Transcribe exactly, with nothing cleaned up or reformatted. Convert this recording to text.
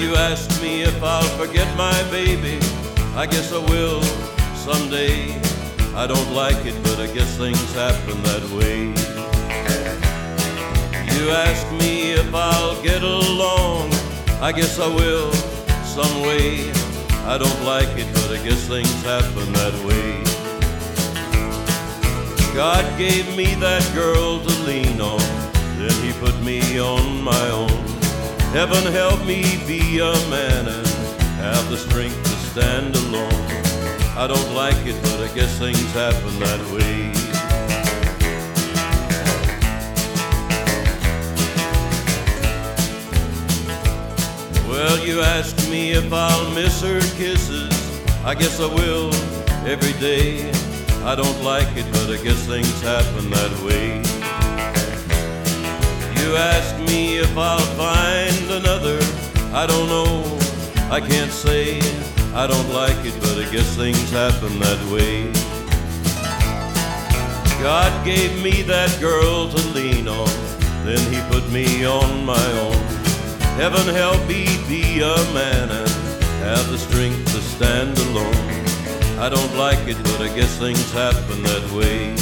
you ask me if I'll forget my baby. I guess I will someday. I don't like it, but I guess things happen that way. You ask me if I'll get along. I guess I will some way. I don't like it, but I guess things happen that way. God gave me that girl to lean on, then he put me on my own. Heaven help me be a man and have the strength to stand alone. I don't like it, but I guess things happen that way. Well, you ask me if I'll miss her kisses. I guess I will every day. I don't like it, but I guess things happen that way. You ask me if I'll find another. I don't know, I can't say. I don't like it, but I guess things happen that way. God gave me that girl to lean on, then he put me on my own. Heaven help me be a man and have the strength to stand alone. I don't like it, but I guess things happen that way.